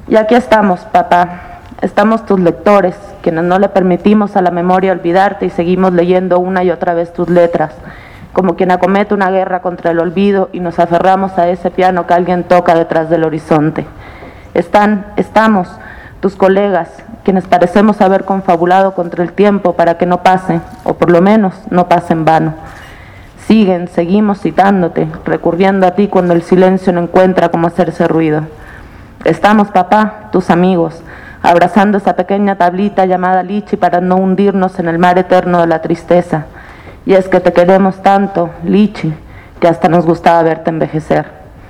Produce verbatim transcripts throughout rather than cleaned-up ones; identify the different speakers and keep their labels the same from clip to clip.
Speaker 1: Y aquí estamos, papá. Estamos tus lectores, quienes no le permitimos a la memoria olvidarte y seguimos leyendo una y otra vez tus letras, como quien acomete una guerra contra el olvido y nos aferramos a ese piano que alguien toca detrás del horizonte. Están, estamos, tus colegas, quienes parecemos haber confabulado contra el tiempo para que no pase, o por lo menos no pase en vano. Siguen, seguimos citándote, recurriendo a ti cuando el silencio no encuentra cómo hacerse ruido. Estamos, papá, tus amigos, abrazando esa pequeña tablita llamada Lichi para no hundirnos en el mar eterno de la tristeza. Y es que te queremos tanto, Lichi, que hasta nos gustaba verte envejecer.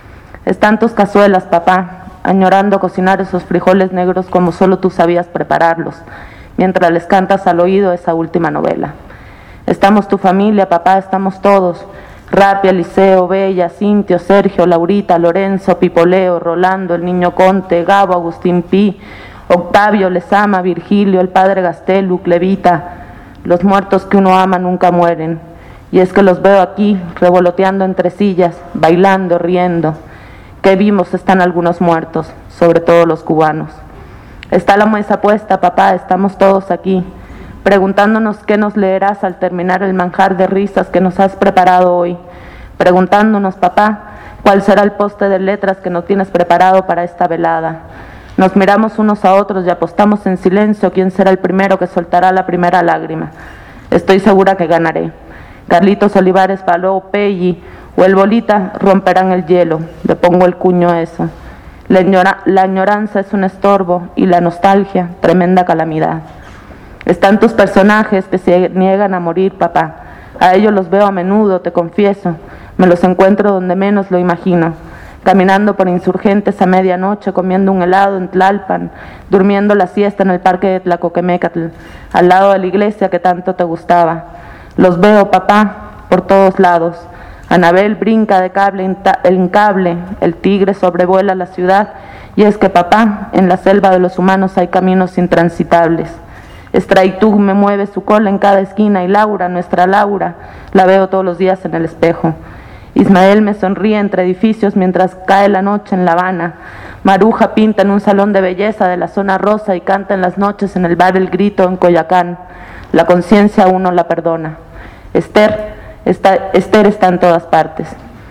Speaker 1: Están tus cazuelas, papá, añorando cocinar esos frijoles negros como solo tú sabías prepararlos, mientras les cantas al oído esa última novela. Estamos tu familia, papá, estamos todos, Rapia, Eliseo, Bella, Cintio, Sergio, Laurita, Lorenzo, Pipoleo, Rolando, el niño Conte, Gabo, Agustín Pi, Octavio, Lezama, Virgilio, el padre Gastelu, Clevita. Los muertos que uno ama nunca mueren, y es que los veo aquí, revoloteando entre sillas, bailando, riendo. Qué vivos están algunos muertos, sobre todo los cubanos. Está la mesa puesta, papá, estamos todos aquí, preguntándonos qué nos leerás al terminar el manjar de risas que nos has preparado hoy, preguntándonos, papá, cuál será el poste de letras que nos tienes preparado para esta velada. Nos miramos unos a otros y apostamos en silencio quién será el primero que soltará la primera lágrima. Estoy segura que ganaré. Carlitos Olivares, Baló, Pelli o el Bolita romperán el hielo. Le pongo el cuño a eso. La, añora, la añoranza es un estorbo y la nostalgia, tremenda calamidad. Están tus personajes que se niegan a morir, papá. A ellos los veo a menudo, te confieso. Me los encuentro donde menos lo imagino. Caminando por Insurgentes a medianoche, comiendo un helado en Tlalpan, durmiendo la siesta en el parque de Tlacoquemecatl, al lado de la iglesia que tanto te gustaba. Los veo, papá, por todos lados. Anabel brinca de cable en cable, el tigre sobrevuela la ciudad, y es que, papá, en la selva de los humanos hay caminos intransitables. Estraitú me mueve su cola en cada esquina y Laura, nuestra Laura, la veo todos los días en el espejo. Ismael me sonríe entre edificios mientras cae la noche en La Habana. Maruja pinta en un salón de belleza de la zona rosa y canta en las noches en el bar El Grito en Coyacán. La conciencia aún no la perdona. Esther está, Esther está en todas partes.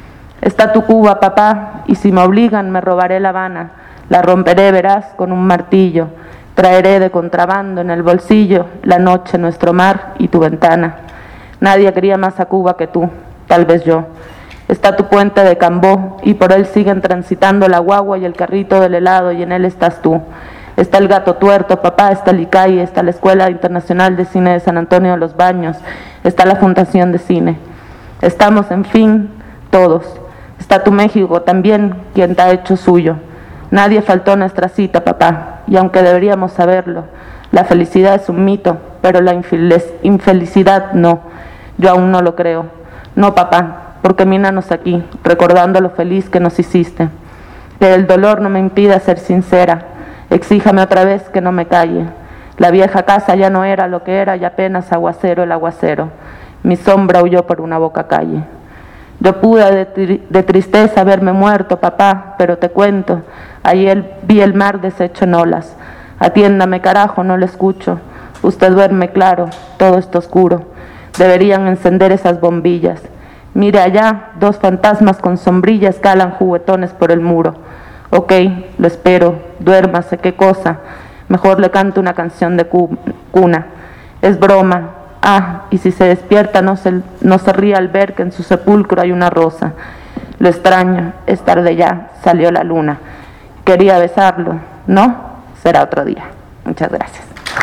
Speaker 1: Está tu Cuba, papá, y si me obligan me robaré La Habana. La romperé, verás, con un martillo. Traeré de contrabando en el bolsillo la noche, nuestro mar y tu ventana. Nadie quería más a Cuba que tú, tal vez yo. Está tu puente de Cambó y por él siguen transitando la guagua y el carrito del helado y en él estás tú. Está el Gato Tuerto, papá, está el ICAI, está la Escuela Internacional de Cine de San Antonio de los Baños, está la Fundación de Cine. Estamos, en fin, todos. Está tu México también, quien te ha hecho suyo. Nadie faltó a nuestra cita, papá, y aunque deberíamos saberlo, la felicidad es un mito, pero la infelicidad no. Yo aún no lo creo. No, papá, porque míranos aquí, recordando lo feliz que nos hiciste. Que el dolor no me impida ser sincera, exíjame otra vez que no me calle. La vieja casa ya no era lo que era y apenas aguacero el aguacero. Mi sombra huyó por una boca calle. Yo pude de, tri de tristeza verme muerto, papá, pero te cuento, ayer vi el mar deshecho en olas. Atiéndame, carajo, no lo escucho. Usted duerme, claro, todo está oscuro. Deberían encender esas bombillas. Mire allá, dos fantasmas con sombrillas calan juguetones por el muro. Ok, lo espero, duérmase, qué cosa. Mejor le canto una canción de cuna. Es broma. Ah, y si se despierta no se, no se ría al ver que en su sepulcro hay una rosa. Lo extraño, es tarde ya, salió la luna. Quería besarlo, ¿no? Será otro día. Muchas gracias.